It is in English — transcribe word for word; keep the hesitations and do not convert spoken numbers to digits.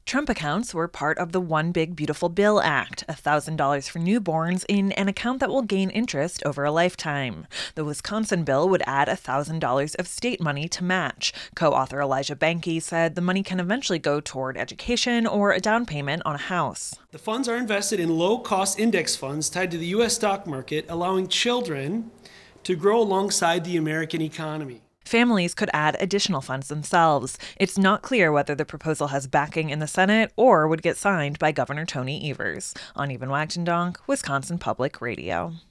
Trump accounts were part of the One Big Beautiful Bill Act, one thousand dollars for newborns in an account that will gain interest over a lifetime. The Wisconsin bill would add one thousand dollars of state money to match. Co-author Elijah Behnke said the money can eventually go toward education or a down payment on a house. The funds are invested in low-cost index funds tied to the U S stock market, allowing children to grow alongside the American economy. Families could add additional funds themselves. It's not clear whether the proposal has backing in the Senate or would get signed by Governor Tony Evers. On Even Wachtendonk, Wisconsin Public Radio.